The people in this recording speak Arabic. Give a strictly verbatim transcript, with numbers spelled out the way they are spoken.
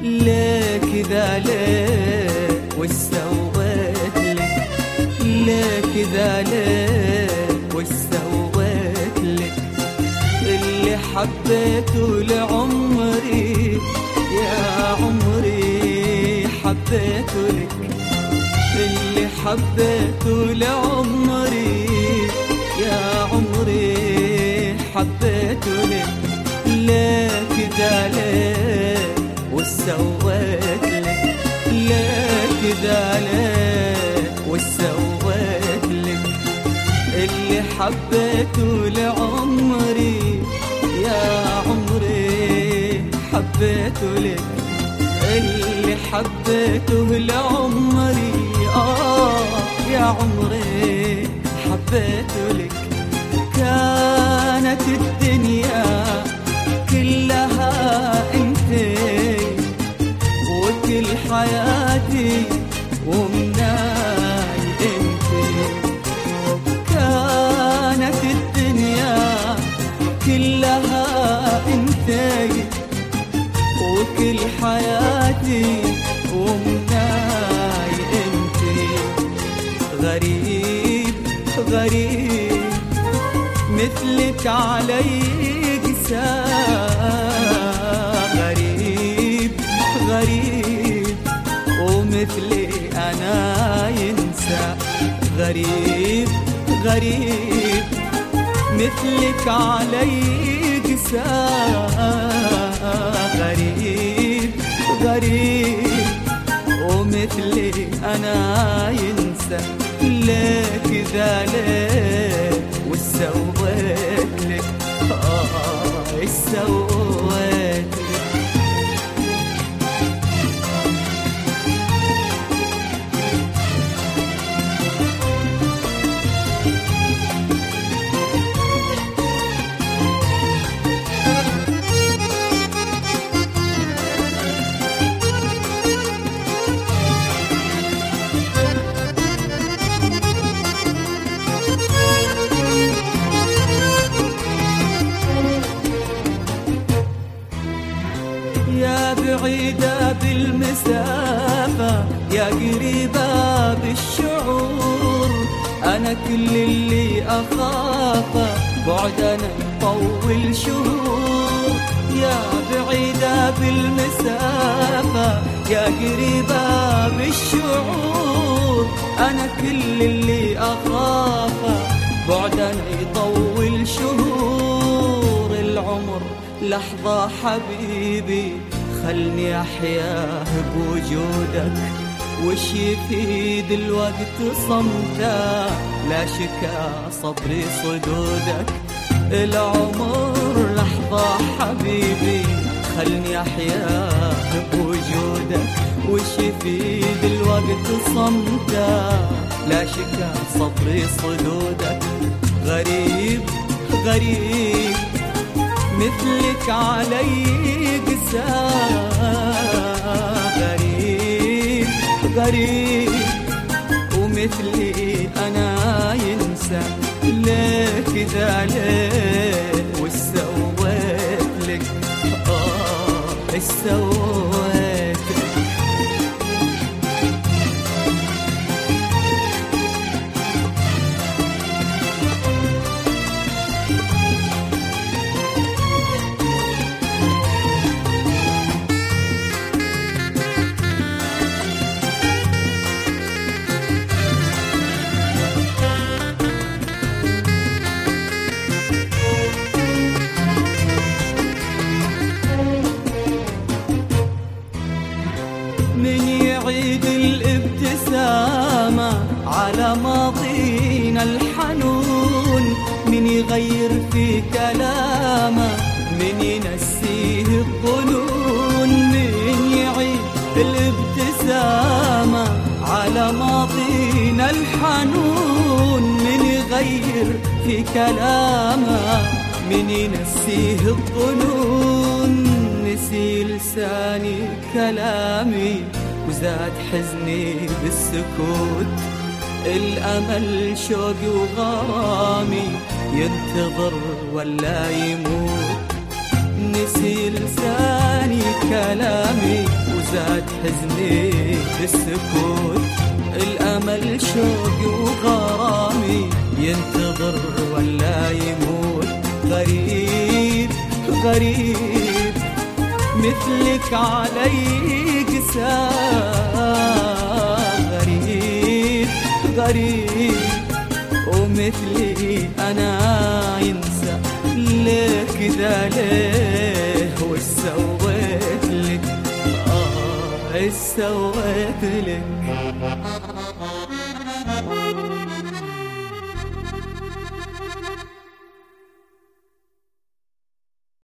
ليه كذا ليه وش سويت لك؟ ليه كذا ليه وش سويت لك؟ اللي حبيته لعمري يا عمري حبيته لك، اللي حبيته لعمري يا عمري حبيته لك. ليه كذا ليه وش سويت لك؟ ليه كذا ليه وش سويت لك؟ اللي حبيته لعمري يا عمري حبيته لك، اللي حبيته لعمري آه يا عمري حبيته لك. كانت الدنيا كلها انتي وكل حياتي ومناي انتي، كانت الدنيا كلها انتي وكل حياتي ومناي انتي. غريب غريب مثلك علي قسى، غريب غريب ومثلي أنا ينسى. غريب غريب مثلك علي قسى، غريب غريب ومثلي أنا ينسى. ليه كذا ليه وش سويت لك؟ آه إيش سويت لك؟ يا بعيدة بالمسافة يا قريبة بالشعور، أنا كل اللي أخافه بعدنا يطول شهور. يا بعيدة بالمسافة يا قريبة بالشعور، أنا كل اللي أخافه بعدنا يطول شهور. العمر لحظة حبيبي خلني أحياه بوجودك، وش يفيد الوقت صمته لا شكا صبري صدودك. العمر لحظة حبيبي خلني أحياه بوجودك، وش يفيد الوقت صمته لا شكا صبري صدودك. غريب غريب مثلك علي قسى، غريب غريب ومثلي أنا ينسى. ليه كذا ليه وش سويت لك؟ آه إيش سويت لك؟ من يعيد الابتسامة على ماضينا الحنون، من يغير في كلامه، من ينسيه الظنون. من يعيد الابتسامة على ماضينا الحنون، من يغير في كلامه، من ينسيه الظنون. نسي لساني كلامي وزاد حزني بالسكوت، الأمل شوقي وغرامي ينتظر ولا يموت. نسي لساني كلامي زاد حزني بالسكوت. الأمل شوقي وغرامي ينتظر ولا يموت. غريب غريب مثلك علي قسى. غريب غريب ومثلي أنا ينسى. ليه كذا ليه وش سويت لك؟ آه إيش سويت لك؟